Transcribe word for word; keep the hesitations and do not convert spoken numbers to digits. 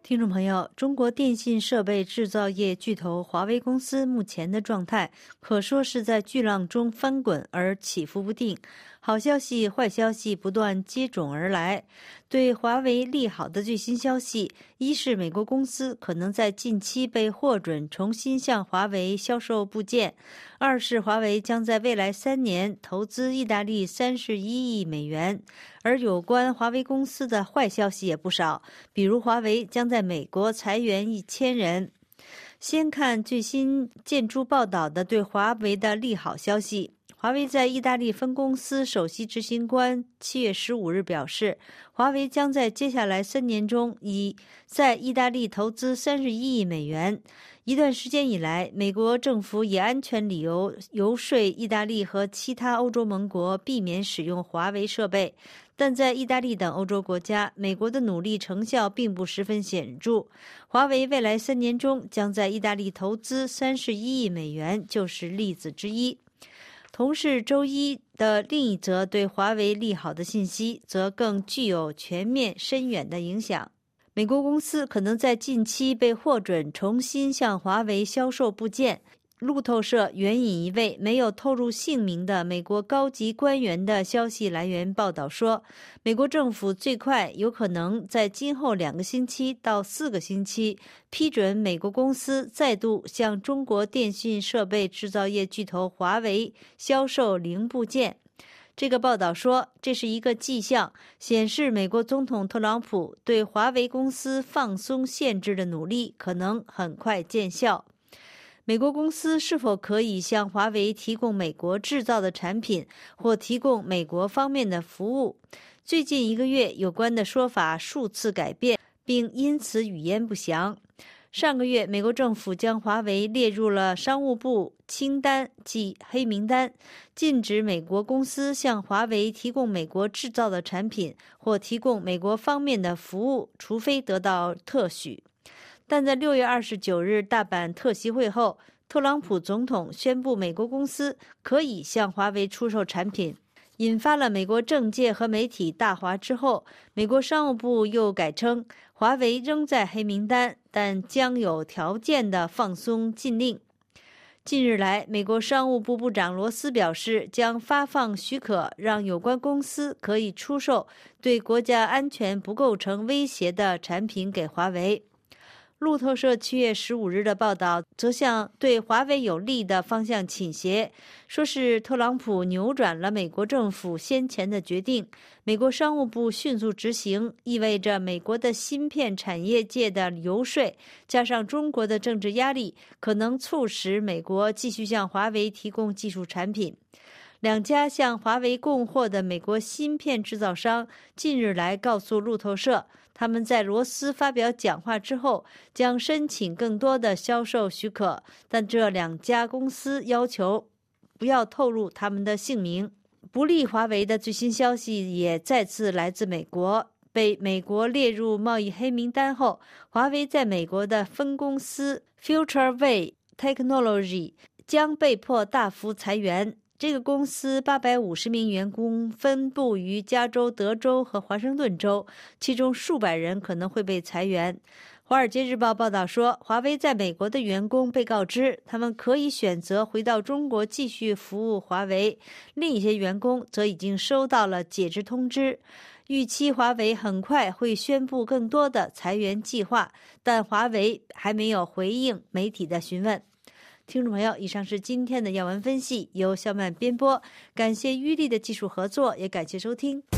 听众朋友，中国电信设备制造业巨头华为公司目前的状态可说是在巨浪中翻滚而起伏不定，好消息、坏消息不断接踵而来。对华为利好的最新消息，一是美国公司可能在近期被获准重新向华为销售部件，二是华为将在未来三年投资意大利三十一亿美元。而有关华为公司的坏消息也不少，比如华为将在美国裁员一千人。先看最新建筑报道的对华为的利好消息。华为在意大利分公司首席执行官七月十五日表示，华为将在接下来三年中以在意大利投资三十一亿美元。一段时间以来，美国政府以安全理由游说意大利和其他欧洲盟国避免使用华为设备，但在意大利等欧洲国家，美国的努力成效并不十分显著。华为未来三年中将在意大利投资三十一亿美元，就是例子之一。同是周一的另一则对华为利好的信息，则更具有全面深远的影响。美国公司可能在近期被获准重新向华为销售部件。路透社援引一位没有透露姓名的美国高级官员的消息来源报道说，美国政府最快有可能在今后两个星期到四个星期批准美国公司再度向中国电信设备制造业巨头华为销售零部件。这个报道说，这是一个迹象，显示美国总统特朗普对华为公司放松限制的努力可能很快见效。美国公司是否可以向华为提供美国制造的产品，或提供美国方面的服务？最近一个月，有关的说法数次改变，并因此语焉不详。上个月，美国政府将华为列入了商务部清单，即黑名单，禁止美国公司向华为提供美国制造的产品，或提供美国方面的服务，除非得到特许。但在六月二十九日大阪特席会后，特朗普总统宣布美国公司可以向华为出售产品，引发了美国政界和媒体大哗之后，美国商务部又改称华为仍在黑名单，但将有条件的放松禁令。近日来，美国商务部部长罗斯表示，将发放许可，让有关公司可以出售对国家安全不构成威胁的产品给华为。路透社七月十五日的报道则向对华为有利的方向倾斜，说是特朗普扭转了美国政府先前的决定，美国商务部迅速执行，意味着美国的芯片产业界的游说，加上中国的政治压力，可能促使美国继续向华为提供技术产品。两家向华为供货的美国芯片制造商近日来告诉路透社，他们在罗斯发表讲话之后将申请更多的销售许可，但这两家公司要求不要透露他们的姓名。不利华为的最新消息也再次来自美国，被美国列入贸易黑名单后，华为在美国的分公司 FutureWave Technology 将被迫大幅裁员。这个公司八百五十名员工分布于加州、德州和华盛顿州，其中数百人可能会被裁员。华尔街日报报道说，华为在美国的员工被告知，他们可以选择回到中国继续服务华为，另一些员工则已经收到了解职通知。预期华为很快会宣布更多的裁员计划，但华为还没有回应媒体的询问。听众朋友，以上是今天的要闻分析，由肖曼编播，感谢于丽的技术合作，也感谢收听。